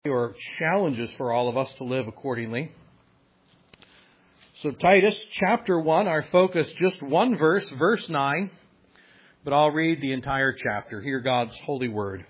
or challenges for all of us to live accordingly. So Titus chapter 1, our focus, just one verse, verse 9, but I'll read the entire chapter. Hear God's holy word.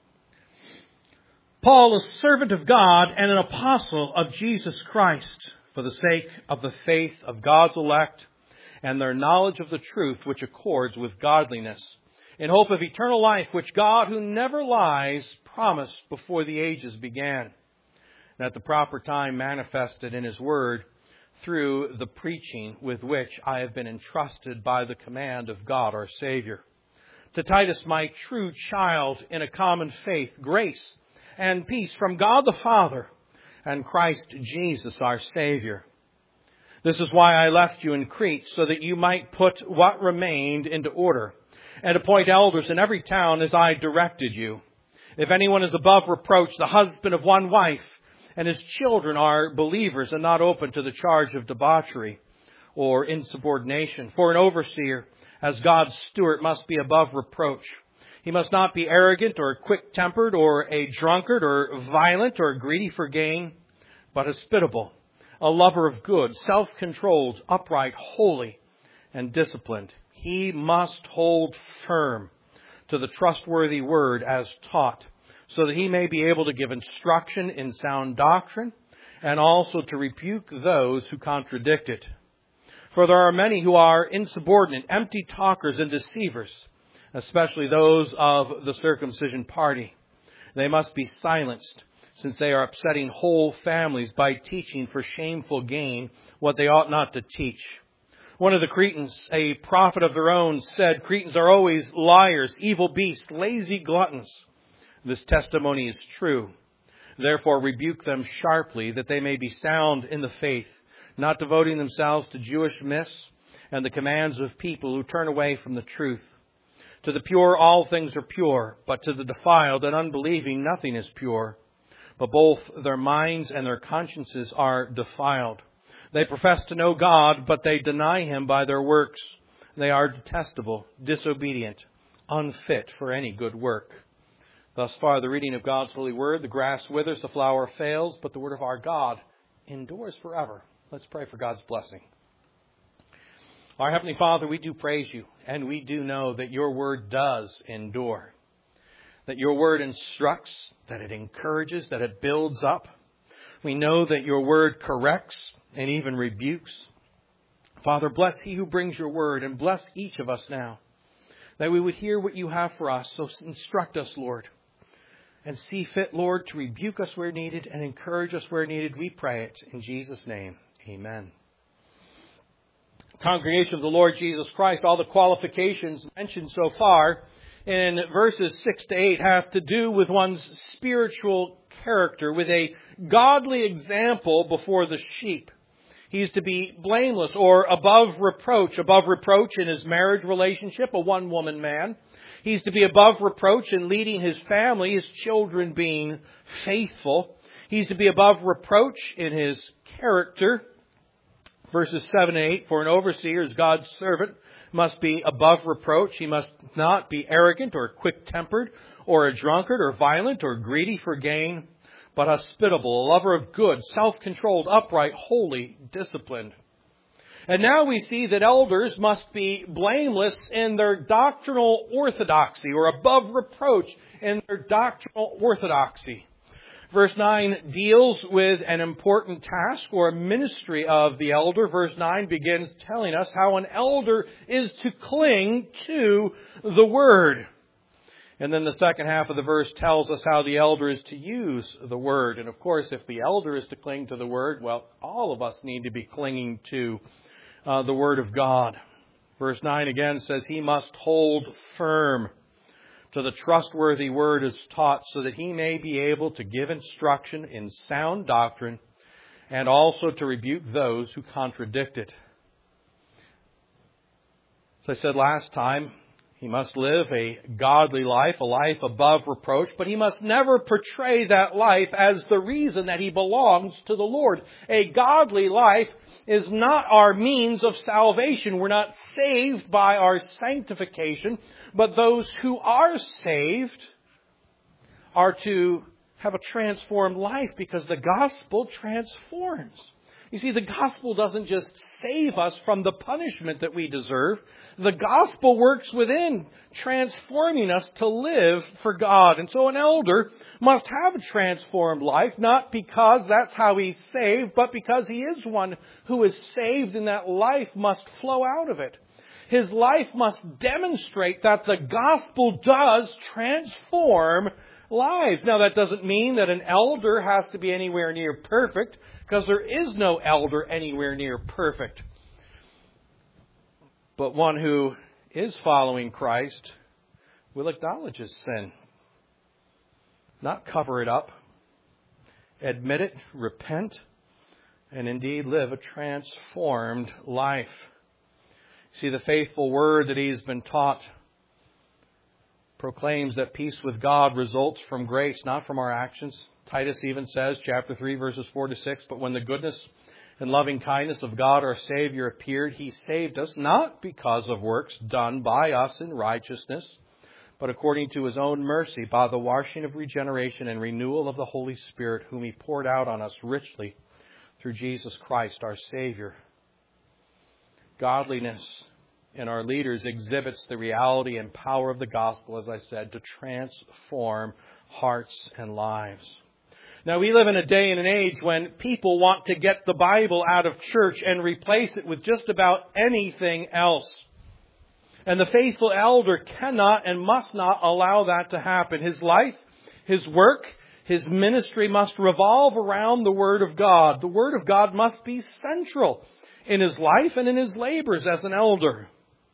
Paul, a servant of God and an apostle of Jesus Christ, for the sake of the faith of God's elect and their knowledge of the truth which accords with godliness, in hope of eternal life, which God, who never lies, promised before the ages began, and at the proper time manifested in His word through the preaching with which I have been entrusted by the command of God our Savior. To Titus, my true child in a common faith, grace and peace from God the Father and Christ Jesus our Savior. This is why I left you in Crete, so that you might put what remained into order, and appoint elders in every town as I directed you. If anyone is above reproach, the husband of one wife, and his children are believers and not open to the charge of debauchery or insubordination. For an overseer, as God's steward, must be above reproach. He must not be arrogant or quick-tempered or a drunkard or violent or greedy for gain, but hospitable, a lover of good, self-controlled, upright, holy, and disciplined. He must hold firm to the trustworthy word as taught, so that he may be able to give instruction in sound doctrine and also to rebuke those who contradict it. For there are many who are insubordinate, empty talkers and deceivers, especially those of the circumcision party. They must be silenced, since they are upsetting whole families by teaching for shameful gain what they ought not to teach. One of the Cretans, a prophet of their own, said, Cretans are always liars, evil beasts, lazy gluttons. This testimony is true. Therefore rebuke them sharply, that they may be sound in the faith, not devoting themselves to Jewish myths and the commands of people who turn away from the truth. To the pure all things are pure, but to the defiled and unbelieving nothing is pure. But both their minds and their consciences are defiled. They profess to know God, but they deny Him by their works. They are detestable, disobedient, unfit for any good work. Thus far, the reading of God's holy word. The grass withers, the flower fails, but the word of our God endures forever. Let's pray for God's blessing. Our Heavenly Father, we do praise you, and we do know that your word does endure. That your word instructs, that it encourages, that it builds up. We know that your word corrects and even rebukes. Father, bless he who brings your word, and bless each of us now, that we would hear what you have for us. So instruct us, Lord, and see fit, Lord, to rebuke us where needed and encourage us where needed. We pray it in Jesus' name. Amen. Congregation of the Lord Jesus Christ, all the qualifications mentioned so far in verses 6 to 8 have to do with one's spiritual character, with a godly example before the sheep. He is to be blameless or above reproach in his marriage relationship, a one-woman man. He's to be above reproach in leading his family, his children being faithful. He's to be above reproach in his character. Verses 7 and 8, for an overseer as God's servant must be above reproach. He must not be arrogant or quick-tempered or a drunkard or violent or greedy for gain, but hospitable, a lover of good, self-controlled, upright, holy, disciplined. And now we see that elders must be blameless in their doctrinal orthodoxy, or above reproach in their doctrinal orthodoxy. Verse 9 deals with an important task or a ministry of the elder. Verse 9 begins telling us how an elder is to cling to the Word. And then the second half of the verse tells us how the elder is to use the Word. And of course, if the elder is to cling to the Word, well, all of us need to be clinging to the Word of God. Verse 9 again says he must hold firm to the trustworthy word as taught, so that he may be able to give instruction in sound doctrine and also to rebuke those who contradict it. As I said last time, he must live a godly life, a life above reproach, but he must never portray that life as the reason that he belongs to the Lord. A godly life is not our means of salvation. We're not saved by our sanctification, but those who are saved are to have a transformed life because the gospel transforms. You see, the gospel doesn't just save us from the punishment that we deserve. The gospel works within, transforming us to live for God. And so an elder must have a transformed life, not because that's how he's saved, but because he is one who is saved, and that life must flow out of it. His life must demonstrate that the gospel does transform lives. Now, that doesn't mean that an elder has to be anywhere near perfect, because there is no elder anywhere near perfect. But one who is following Christ will acknowledge his sin, not cover it up, admit it, repent, and indeed live a transformed life. See, the faithful word that he's been taught proclaims that peace with God results from grace, not from our actions. Titus even says, chapter 3, verses 4 to 6, but when the goodness and loving kindness of God our Savior appeared, He saved us not because of works done by us in righteousness, but according to His own mercy, by the washing of regeneration and renewal of the Holy Spirit, whom He poured out on us richly through Jesus Christ our Savior. Godliness in our leaders exhibits the reality and power of the gospel, as I said, to transform hearts and lives. Now, we live in a day and an age when people want to get the Bible out of church and replace it with just about anything else. And the faithful elder cannot and must not allow that to happen. His life, his work, his ministry must revolve around the Word of God. The Word of God must be central in his life and in his labors as an elder.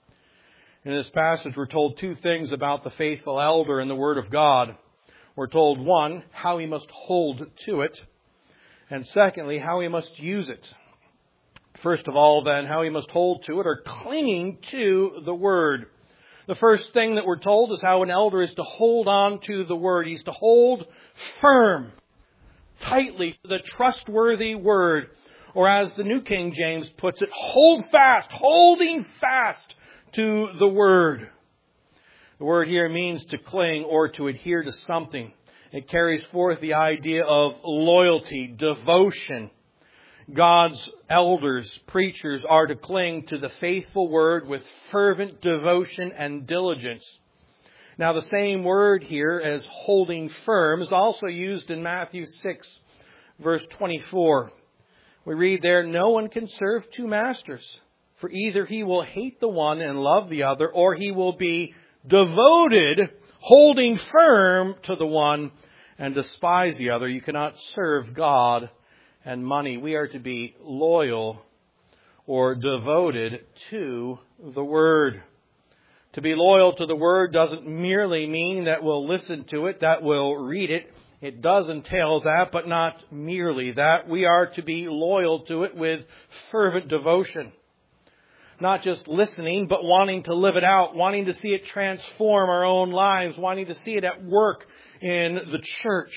In this passage, we're told two things about the faithful elder and the Word of God. We're told, one, how he must hold to it, and secondly, how he must use it. First of all, then, how he must hold to it, or clinging to the Word. The first thing that we're told is how an elder is to hold on to the Word. He's to hold firm, tightly, to the trustworthy Word. Or as the New King James puts it, hold fast, holding fast to the Word. The word here means to cling or to adhere to something. It carries forth the idea of loyalty, devotion. God's elders, preachers, are to cling to the faithful Word with fervent devotion and diligence. Now, the same word here as holding firm is also used in Matthew 6, verse 24. We read there, no one can serve two masters, for either he will hate the one and love the other, or he will be devoted, holding firm to the one and despise the other. You cannot serve God and money. We are to be loyal or devoted to the Word. To be loyal to the Word doesn't merely mean that we'll listen to it, that we'll read it. It does entail that, but not merely that. We are to be loyal to it with fervent devotion. Not just listening, but wanting to live it out, wanting to see it transform our own lives, wanting to see it at work in the church.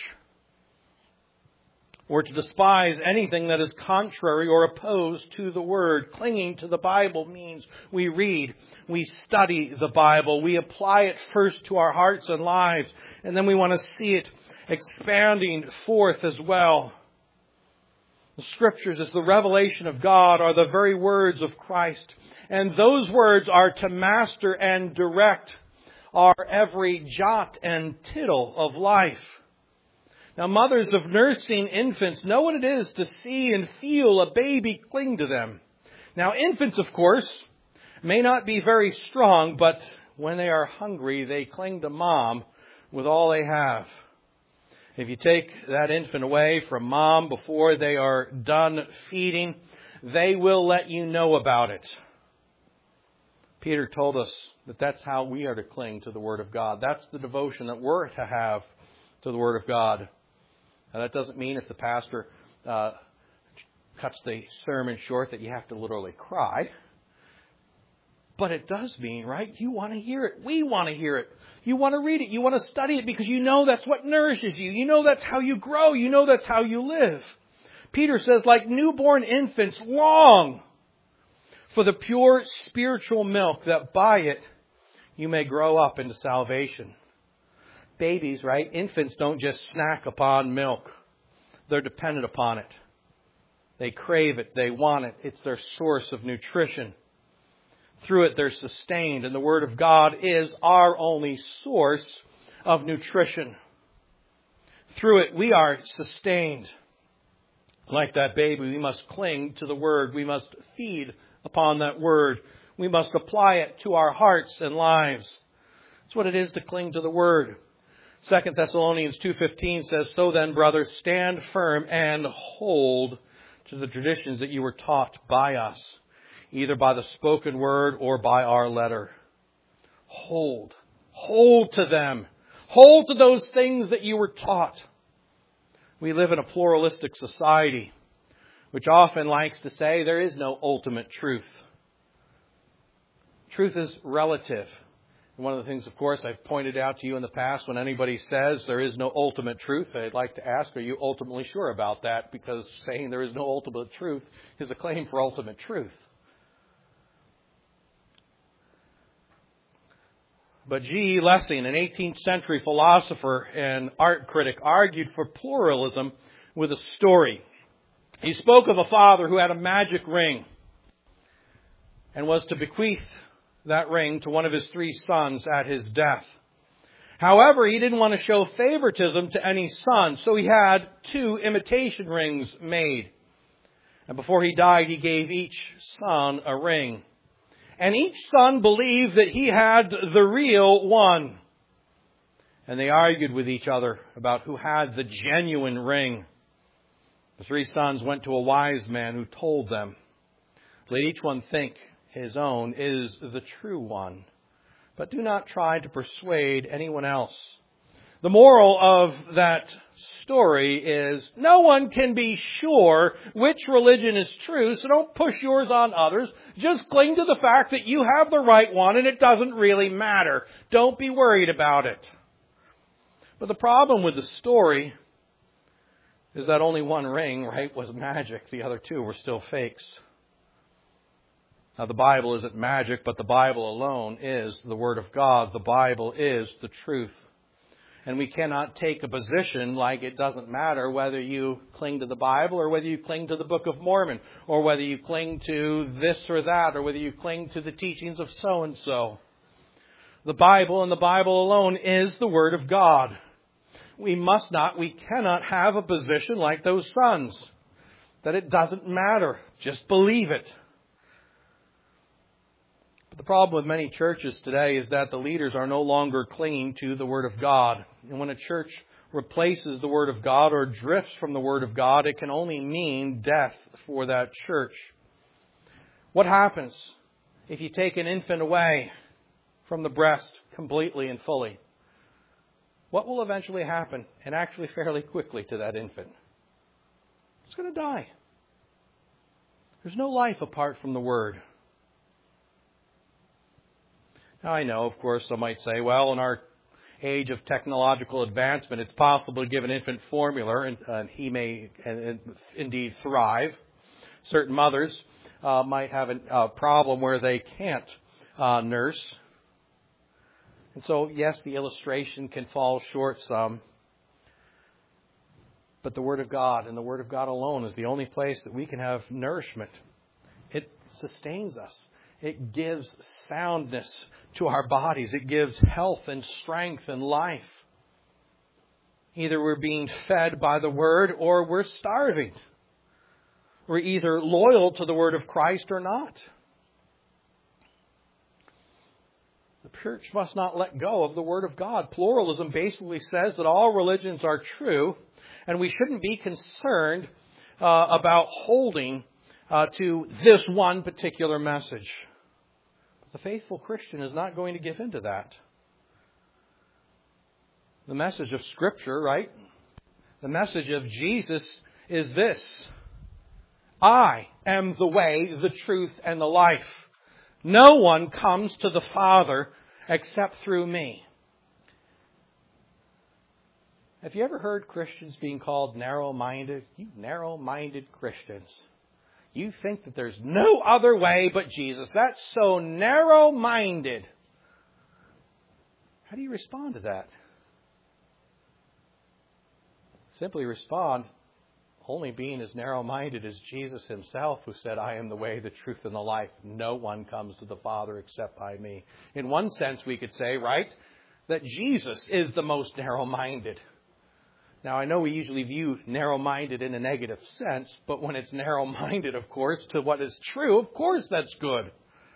Or to despise anything that is contrary or opposed to the Word. Clinging to the Bible means we read, we study the Bible, we apply it first to our hearts and lives, and then we want to see it expanding forth as well. The Scriptures, as the revelation of God, are the very words of Christ. And those words are to master and direct our every jot and tittle of life. Now, mothers of nursing infants know what it is to see and feel a baby cling to them. Now, infants, of course, may not be very strong, but when they are hungry, they cling to mom with all they have. If you take that infant away from mom before they are done feeding, they will let you know about it. Peter told us that that's how we are to cling to the Word of God. That's the devotion that we're to have to the Word of God. Now, that doesn't mean if the pastor cuts the sermon short that you have to literally cry. But it does mean, right? You want to hear it. We want to hear it. You want to read it. You want to study it because you know that's what nourishes you. You know that's how you grow. You know that's how you live. Peter says, like newborn infants, long for the pure spiritual milk, that by it you may grow up into salvation. Babies, right? Infants don't just snack upon milk. They're dependent upon it. They crave it. They want it. It's their source of nutrition. Through it, they're sustained. And the Word of God is our only source of nutrition. Through it, we are sustained. Like that baby, we must cling to the Word. We must feed upon that Word. We must apply it to our hearts and lives. That's what it is to cling to the Word. 2 Thessalonians 2:15 says, "So then, brothers, stand firm and hold to the traditions that you were taught by us, either by the spoken word or by our letter." Hold. Hold to them. Hold to those things that you were taught. We live in a pluralistic society, which often likes to say there is no ultimate truth. Truth is relative. And one of the things, of course, I've pointed out to you in the past, when anybody says there is no ultimate truth, I'd like to ask, are you ultimately sure about that? Because saying there is no ultimate truth is a claim for ultimate truth. But G. E. Lessing, an 18th century philosopher and art critic, argued for pluralism with a story. He spoke of a father who had a magic ring and was to bequeath that ring to one of his 3 sons at his death. However, he didn't want to show favoritism to any son, so he had 2 imitation rings made. And before he died, he gave each son a ring. And each son believed that he had the real one. And they argued with each other about who had the genuine ring. The 3 sons went to a wise man who told them, "Let each one think his own is the true one, but do not try to persuade anyone else." The moral of that story is no one can be sure which religion is true, so don't push yours on others. Just cling to the fact that you have the right one and it doesn't really matter. Don't be worried about it. But the problem with the story is that only one ring, right, was magic. The other 2 were still fakes. Now, the Bible isn't magic, but the Bible alone is the Word of God. The Bible is the truth. And we cannot take a position like it doesn't matter whether you cling to the Bible or whether you cling to the Book of Mormon or whether you cling to this or that or whether you cling to the teachings of so-and-so. The Bible and the Bible alone is the Word of God. We cannot have a position like those sons, that it doesn't matter. Just believe it. But the problem with many churches today is that the leaders are no longer clinging to the Word of God. And when a church replaces the Word of God or drifts from the Word of God, it can only mean death for that church. What happens if you take an infant away from the breast completely and fully? What will eventually happen, and actually fairly quickly, to that infant? It's going to die. There's no life apart from the Word. Now, I know, of course, some might say, well, in our age of technological advancement, it's possible to give an infant formula and he may indeed thrive. Certain mothers might have a problem where they can't nurse. And so, yes, the illustration can fall short some. But the Word of God and the Word of God alone is the only place that we can have nourishment. It sustains us. It gives soundness to our bodies. It gives health and strength and life. Either we're being fed by the Word or we're starving. We're either loyal to the Word of Christ or not. The church must not let go of the Word of God. Pluralism basically says that all religions are true, and we shouldn't be concerned about holding to this one particular message. The faithful Christian is not going to give in to that. The message of Scripture, right? The message of Jesus is this: I am the way, the truth, and the life. No one comes to the Father except through me. Have you ever heard Christians being called narrow-minded? You narrow-minded Christians. You think that there's no other way but Jesus. That's so narrow-minded. How do you respond to that? simply respond, only being as narrow-minded as Jesus himself, who said, I am the way, the truth, and the life. No one comes to the Father except by me. In one sense, we could say, right, that Jesus is the most narrow-minded. Now, I know we usually view narrow-minded in a negative sense, but when it's narrow-minded, of course, to what is true, of course that's good.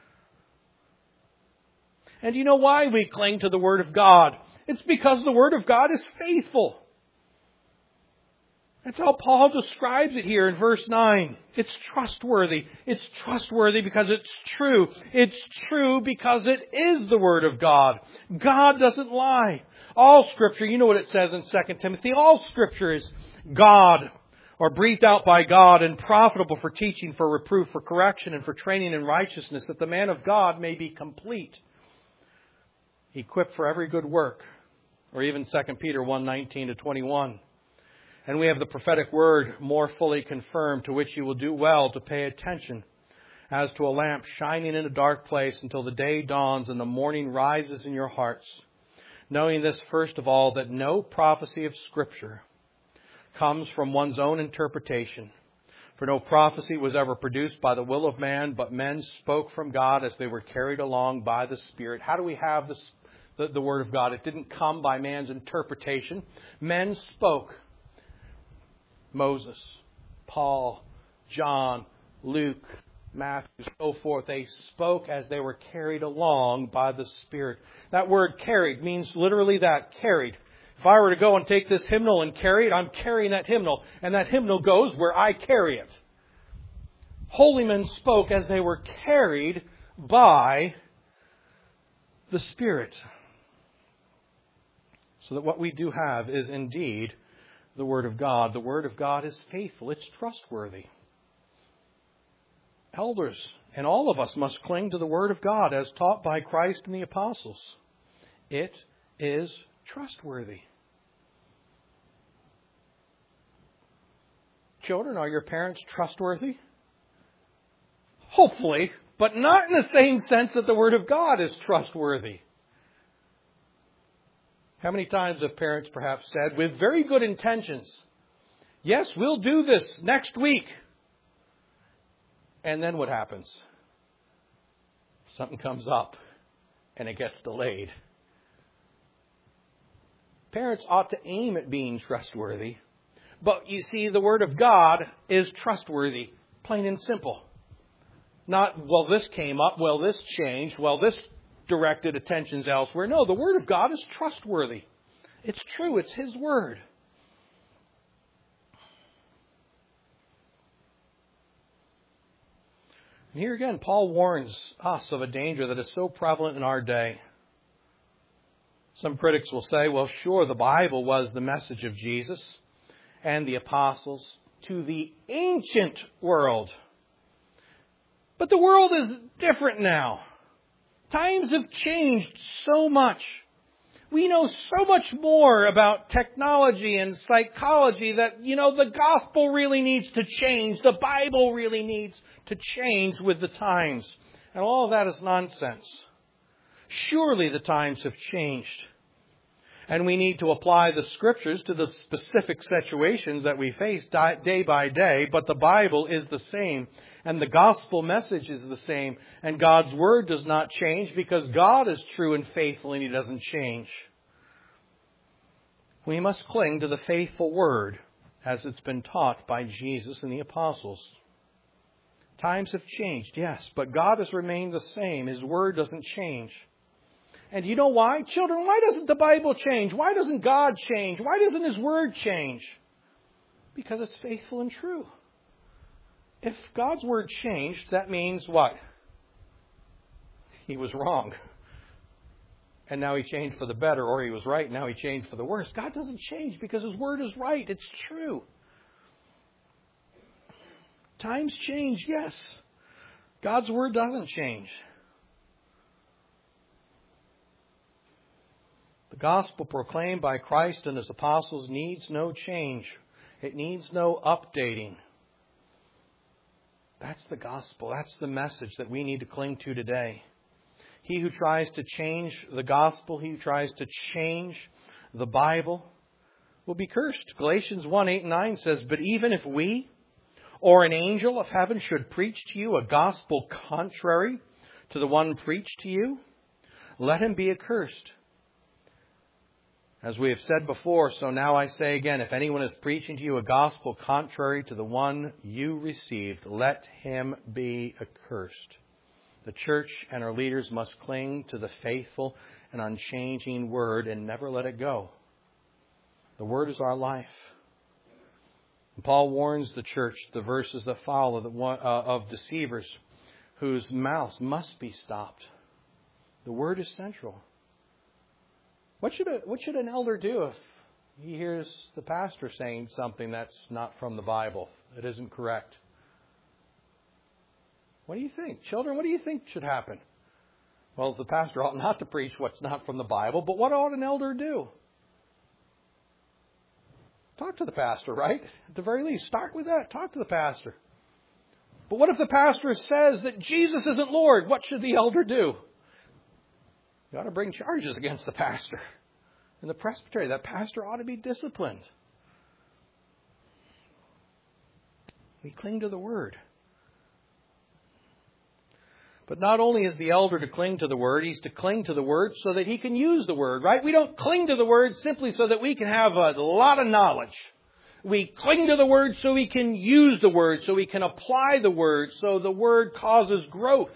And you know why we cling to the Word of God? It's because the Word of God is faithful. That's how Paul describes it here in verse 9. It's trustworthy. It's trustworthy because it's true. It's true because it is the Word of God. God doesn't lie. All Scripture, you know what it says in 2 Timothy, all Scripture is God, or breathed out by God, and profitable for teaching, for reproof, for correction, and for training in righteousness, that the man of God may be complete, equipped for every good work. Or even 2 Peter 1:19-21. And we have the prophetic word more fully confirmed, to which you will do well to pay attention, as to a lamp shining in a dark place until the day dawns and the morning rises in your hearts. Knowing this, first of all, that no prophecy of Scripture comes from one's own interpretation. For no prophecy was ever produced by the will of man, but men spoke from God as they were carried along by the Spirit. How do we have the Word of God? It didn't come by man's interpretation. Men spoke. Moses, Paul, John, Luke, Matthew, so forth. They spoke as they were carried along by the Spirit. That word carried means literally that, carried. If I were to go and take this hymnal and carry it, I'm carrying that hymnal. And that hymnal goes where I carry it. Holy men spoke as they were carried by the Spirit. So that what we do have is indeed the Word of God. The Word of God is faithful. It's trustworthy. Elders and all of us must cling to the Word of God as taught by Christ and the apostles. It is trustworthy. Children, are your parents trustworthy? Hopefully, but not in the same sense that the Word of God is trustworthy. How many times have parents perhaps said, with very good intentions, yes, we'll do this next week. And then what happens? Something comes up and it gets delayed. Parents ought to aim at being trustworthy. But you see, the Word of God is trustworthy, plain and simple. Not, well, this came up, well, this changed, well, this directed attentions elsewhere. No, the Word of God is trustworthy. It's true. It's His Word. And here again, Paul warns us of a danger that is so prevalent in our day. Some critics will say, well, sure, the Bible was the message of Jesus and the apostles to the ancient world. But the world is different now. Times have changed so much. We know so much more about technology and psychology that, the gospel really needs to change. The Bible really needs to change with the times. And all of that is nonsense. Surely the times have changed. And we need to apply the Scriptures to the specific situations that we face day by day. But the Bible is the same. And the gospel message is the same. And God's Word does not change because God is true and faithful and He doesn't change. We must cling to the faithful Word as it's been taught by Jesus and the apostles. Times have changed, yes, but God has remained the same. His Word doesn't change. And you know why? Children, why doesn't the Bible change? Why doesn't God change? Why doesn't His Word change? Because it's faithful and true. If God's Word changed, that means what? He was wrong. And now He changed for the better, or He was right, and now He changed for the worse. God doesn't change because His Word is right. It's true. Times change, yes. God's Word doesn't change. The gospel proclaimed by Christ and His apostles needs no change. It needs no updating. That's the gospel. That's the message that we need to cling to today. He who tries to change the gospel, he who tries to change the Bible, will be cursed. Galatians 1:8-9 says, "But even if we or an angel of heaven should preach to you a gospel contrary to the one preached to you, let him be accursed. As we have said before, so now I say again, if anyone is preaching to you a gospel contrary to the one you received, let him be accursed." The church and our leaders must cling to the faithful and unchanging Word and never let it go. The Word is our life. And Paul warns the church, the verses that follow, of deceivers whose mouths must be stopped. The Word is central. What should an elder do if he hears the pastor saying something that's not from the Bible, that isn't correct? What do you think? Children, what do you think should happen? Well, the pastor ought not to preach what's not from the Bible, but what ought an elder do? Talk to the pastor, right? At the very least, start with that. Talk to the pastor. But what if the pastor says that Jesus isn't Lord? What should the elder do? You ought to bring charges against the pastor. In the presbytery, that pastor ought to be disciplined. We cling to the Word. But not only is the elder to cling to the Word, he's to cling to the Word so that he can use the Word, right? We don't cling to the Word simply so that we can have a lot of knowledge. We cling to the Word so we can use the Word, so we can apply the Word, so the Word causes growth.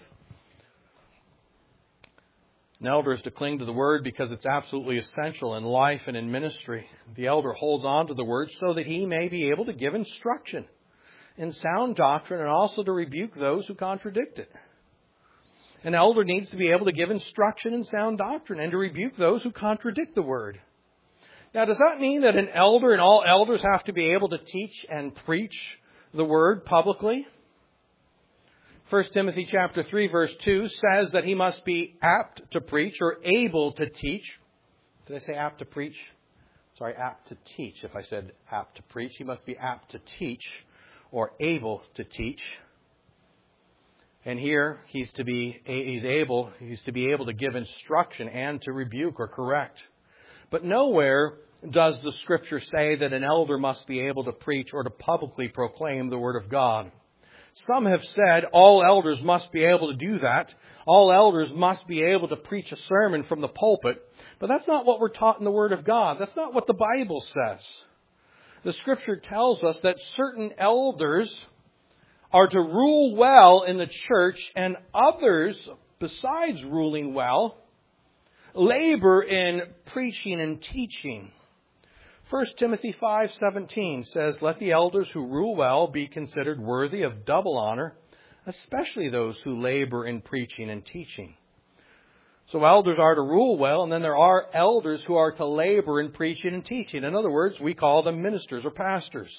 An elder is to cling to the Word because it's absolutely essential in life and in ministry. The elder holds on to the Word so that he may be able to give instruction in sound doctrine and also to rebuke those who contradict it. An elder needs to be able to give instruction in sound doctrine and to rebuke those who contradict the Word. Now, does that mean that an elder and all elders have to be able to teach and preach the Word publicly? 1 Timothy chapter 3 verse 2 says that he must be apt to preach or able to teach. Did I say apt to preach? Sorry, apt to teach. If I said apt to preach, he must be apt to teach or able to teach. And here he's to be able to give instruction and to rebuke or correct. But nowhere does the Scripture say that an elder must be able to preach or to publicly proclaim the Word of God. Some have said all elders must be able to do that. All elders must be able to preach a sermon from the pulpit. But that's not what we're taught in the Word of God. That's not what the Bible says. The Scripture tells us that certain elders are to rule well in the church, and others, besides ruling well, labor in preaching and teaching. 1 Timothy 5:17 says, "Let the elders who rule well be considered worthy of double honor, especially those who labor in preaching and teaching." So elders are to rule well, and then there are elders who are to labor in preaching and teaching. In other words, we call them ministers or pastors.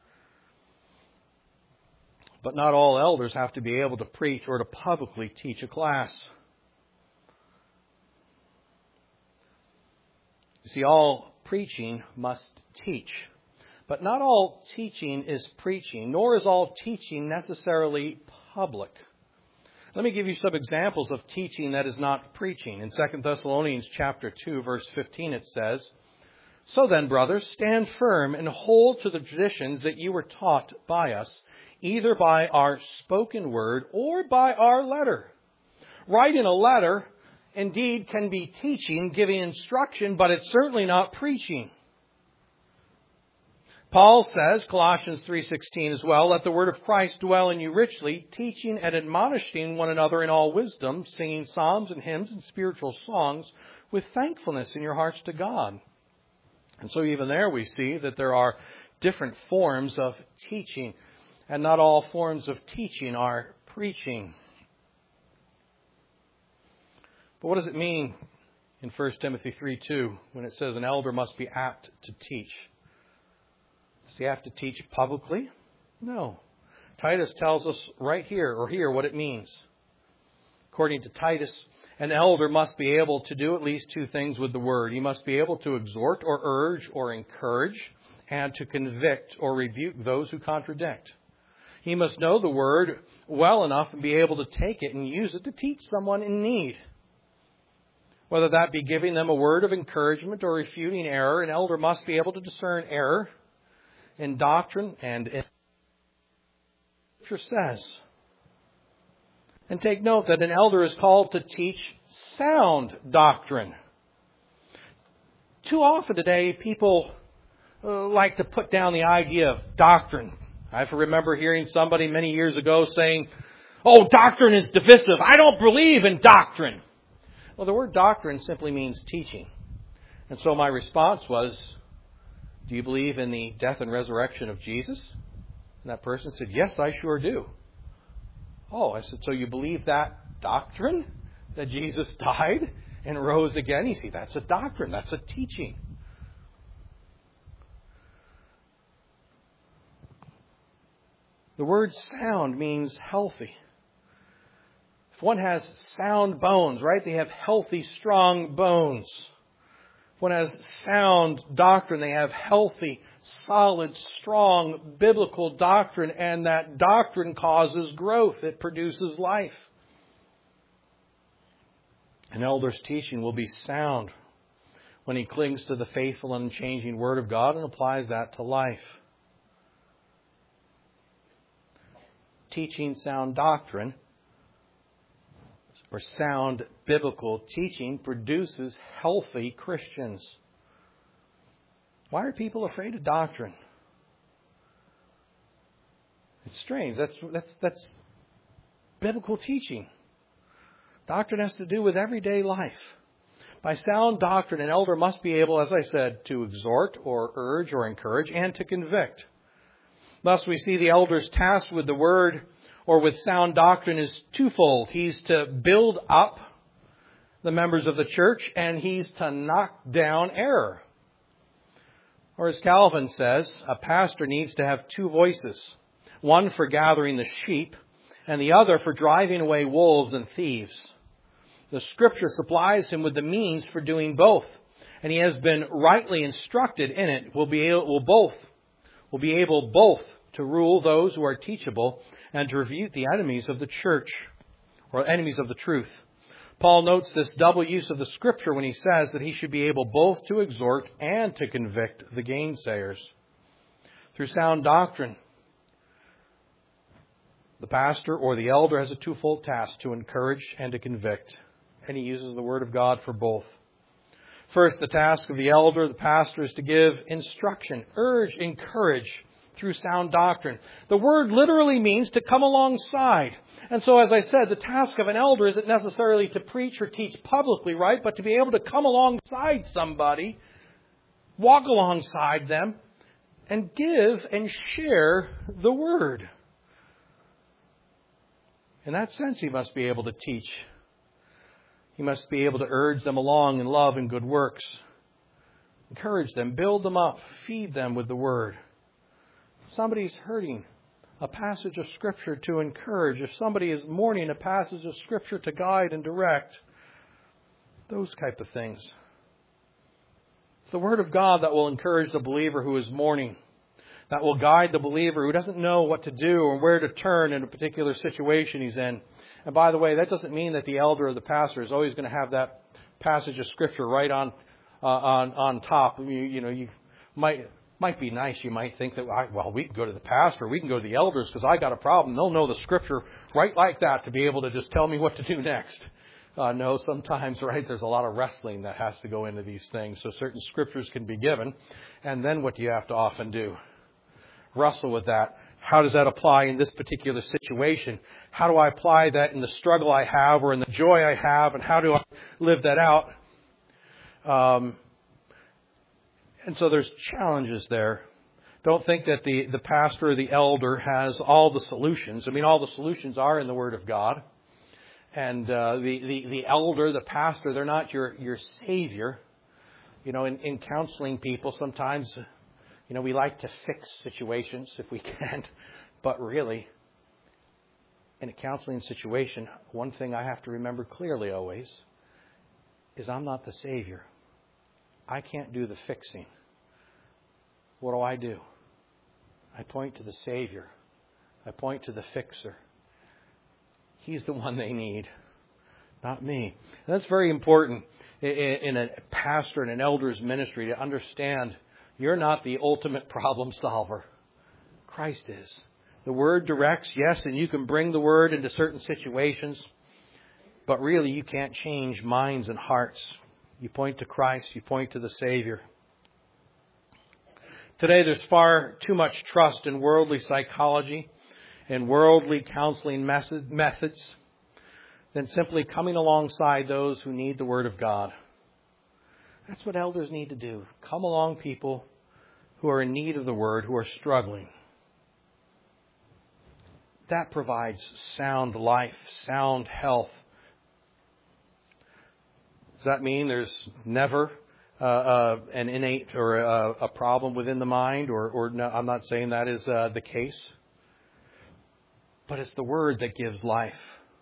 But not all elders have to be able to preach or to publicly teach a class. You see, all preaching must teach. But not all teaching is preaching, nor is all teaching necessarily public. Let me give you some examples of teaching that is not preaching. In 2 Thessalonians chapter 2, verse 15, it says, "So then, brothers, stand firm and hold to the traditions that you were taught by us, either by our spoken word or by our letter." Writing a letter, indeed, can be teaching, giving instruction, but it's certainly not preaching. Paul says, Colossians 3:16 as well, "Let the word of Christ dwell in you richly, teaching and admonishing one another in all wisdom, singing psalms and hymns and spiritual songs with thankfulness in your hearts to God." And so even there we see that there are different forms of teaching, and not all forms of teaching are preaching. But what does it mean in 1 Timothy 3:2 when it says an elder must be apt to teach? Does he have to teach publicly? No. Titus tells us right here what it means. According to Titus, an elder must be able to do at least two things with the word. He must be able to exhort or urge or encourage, and to convict or rebuke those who contradict. He must know the word well enough and be able to take it and use it to teach someone in need. Whether that be giving them a word of encouragement or refuting error, an elder must be able to discern error in doctrine and in Scripture says. And take note that an elder is called to teach sound doctrine. Too often today, people like to put down the idea of doctrine. I remember hearing somebody many years ago saying, "Oh, doctrine is divisive. I don't believe in doctrine." Well, the word doctrine simply means teaching. And so my response was, "Do you believe in the death and resurrection of Jesus?" And that person said, "Yes, I sure do." Oh, I said, "So you believe that doctrine? That Jesus died and rose again?" You see, that's a doctrine. That's a teaching. The word sound means healthy. If one has sound bones, right, they have healthy, strong bones. If one has sound doctrine, they have healthy, solid, strong, biblical doctrine, and that doctrine causes growth. It produces life. An elder's teaching will be sound when he clings to the faithful and unchanging Word of God and applies that to life. Teaching sound doctrine or sound biblical teaching produces healthy Christians. Why are people afraid of doctrine? It's strange. That's biblical teaching. Doctrine has to do with everyday life. By sound doctrine, an elder must be able, as I said, to exhort or urge or encourage and to convict. Thus, we see the elder's task with the word or with sound doctrine is twofold. He's to build up the members of the church and he's to knock down error. Or as Calvin says, a pastor needs to have two voices. One for gathering the sheep and the other for driving away wolves and thieves. The Scripture supplies him with the means for doing both, and he has been rightly instructed in it. Will be able both to rule those who are teachable and to refute the enemies of the church or enemies of the truth. Paul notes this double use of the Scripture when he says that he should be able both to exhort and to convict the gainsayers. Through sound doctrine, the pastor or the elder has a twofold task: to encourage and to convict. And he uses the Word of God for both. First, the task of the elder, the pastor, is to give instruction, urge, encourage through sound doctrine. The word literally means to come alongside. And so, as I said, the task of an elder isn't necessarily to preach or teach publicly, right? But to be able to come alongside somebody, walk alongside them, and give and share the Word. In that sense, he must be able to teach. He must be able to urge them along in love and good works. Encourage them, build them up, feed them with the Word. If somebody's hurting, a passage of Scripture to encourage. If somebody is mourning, a passage of Scripture to guide and direct. Those type of things. It's the Word of God that will encourage the believer who is mourning. That will guide the believer who doesn't know what to do or where to turn in a particular situation he's in. And by the way, that doesn't mean that the elder or the pastor is always going to have that passage of Scripture right on top. You might be nice. You might think that, we can go to the pastor, we can go to the elders because I got a problem. They'll know the Scripture right like that to be able to just tell me what to do next. No, sometimes, right, there's a lot of wrestling that has to go into these things. So certain Scriptures can be given. And then what do you have to often do? Wrestle with that. How does that apply in this particular situation? How do I apply that in the struggle I have or in the joy I have? And how do I live that out? And so there's challenges there. Don't think that the pastor or the elder has all the solutions. I mean, all the solutions are in the Word of God. And the elder, the pastor, they're not your savior. In counseling people, sometimes we like to fix situations if we can, but really, in a counseling situation, one thing I have to remember clearly always is I'm not the Savior. I can't do the fixing. What do? I point to the Savior. I point to the fixer. He's the one they need. not me. And that's very important in a pastor and an elder's ministry to understand you're not the ultimate problem solver. Christ is. The Word directs, yes, and you can bring the Word into certain situations, but really you can't change minds and hearts. You point to Christ, you point to the Savior. Today there's far too much trust in worldly psychology and worldly counseling methods than simply coming alongside those who need the Word of God. That's what elders need to do. Come along people who are in need of the Word, who are struggling. That provides sound life, sound health. Does that mean there's never an innate or a problem within the mind? Or no, I'm not saying that is the case. But it's the Word that gives life.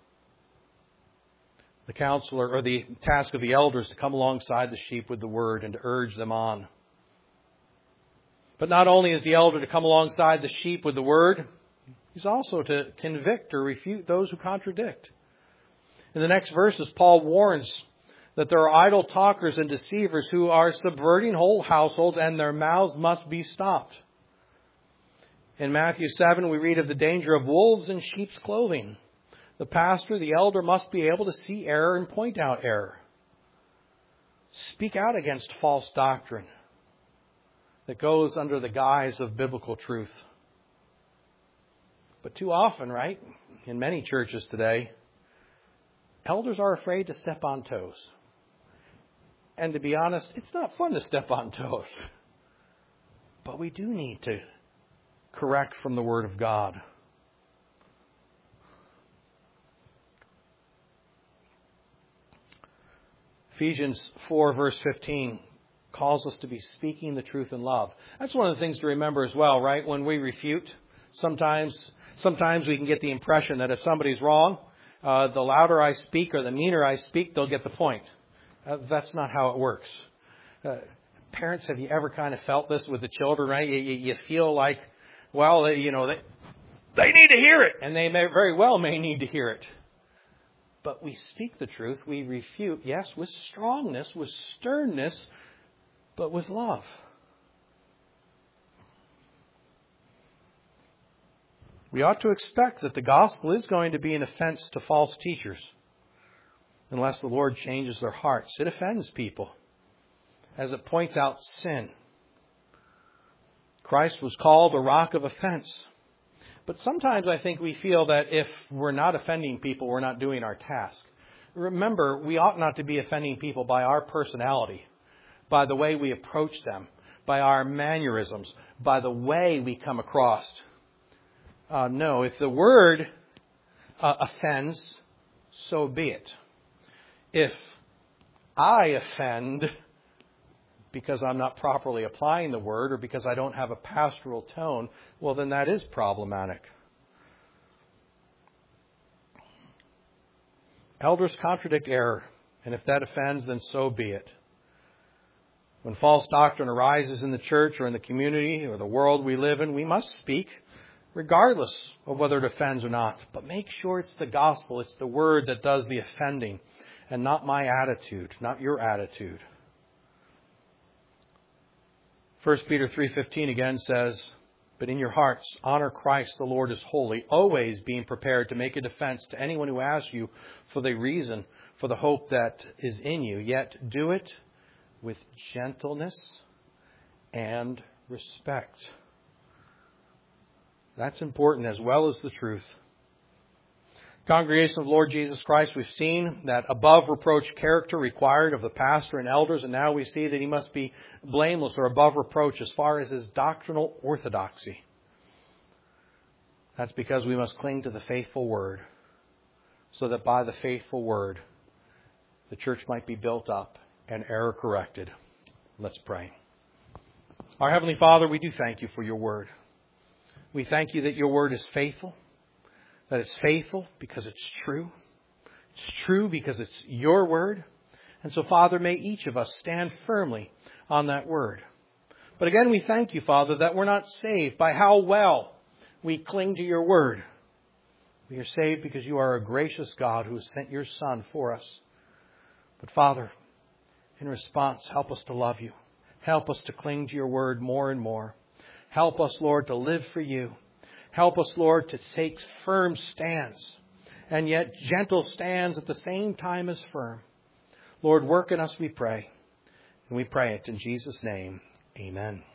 The counselor or the task of the elders to come alongside the sheep with the Word and to urge them on. But not only is the elder to come alongside the sheep with the Word, he's also to convict or refute those who contradict. In the next verses, Paul warns that there are idle talkers and deceivers who are subverting whole households, and their mouths must be stopped. In Matthew 7, we read of the danger of wolves in sheep's clothing. The pastor, the elder, must be able to see error and point out error. Speak out against false doctrine that goes under the guise of biblical truth. But too often, right, in many churches today, elders are afraid to step on toes. And to be honest, it's not fun to step on toes. But we do need to correct from the Word of God. Ephesians 4 verse 15 calls us to be speaking the truth in love. That's one of the things to remember as well, right? When we refute, sometimes we can get the impression that if somebody's wrong, the louder I speak or the meaner I speak, they'll get the point. That's not how it works. Parents, have you ever kind of felt this with the children, right? You feel like, well, they need to hear it. And they very well may need to hear it. But we speak the truth. We refute, yes, with strongness, with sternness, but with love. We ought to expect that the gospel is going to be an offense to false teachers unless the Lord changes their hearts. It offends people as it points out sin. Christ was called a rock of offense. But sometimes I think we feel that if we're not offending people, we're not doing our task. Remember, we ought not to be offending people by our personality, by the way we approach them, by our mannerisms, by the way we come across. No, if the Word offends, so be it. If I offend because I'm not properly applying the Word or because I don't have a pastoral tone, well, then that is problematic. Elders contradict error, and if that offends, then so be it. When false doctrine arises in the church or in the community or the world we live in, we must speak, regardless of whether it offends or not. But make sure it's the gospel, it's the Word that does the offending, and not my attitude, not your attitude. 1 Peter 3:15 again says, "But in your hearts, honor Christ the Lord as holy, always being prepared to make a defense to anyone who asks you for the reason for the hope that is in you. Yet do it with gentleness and respect." That's important as well as the truth. Congregation of the Lord Jesus Christ, we've seen that above reproach character required of the pastor and elders, and now we see that he must be blameless or above reproach as far as his doctrinal orthodoxy. That's because we must cling to the faithful Word, so that by the faithful Word, the church might be built up and error corrected. Let's pray. Our Heavenly Father, we do thank you for your Word. We thank you that your Word is faithful. That it's faithful because it's true. It's true because it's your Word. And so, Father, may each of us stand firmly on that Word. But again, we thank you, Father, that we're not saved by how well we cling to your Word. We are saved because you are a gracious God who has sent your Son for us. But Father, in response, help us to love you. Help us to cling to your word more and more. Help us, Lord, to live for you. Help us, Lord, to take firm stands, and yet gentle stands at the same time as firm. Lord, work in us, we pray. And we pray it in Jesus' name. Amen.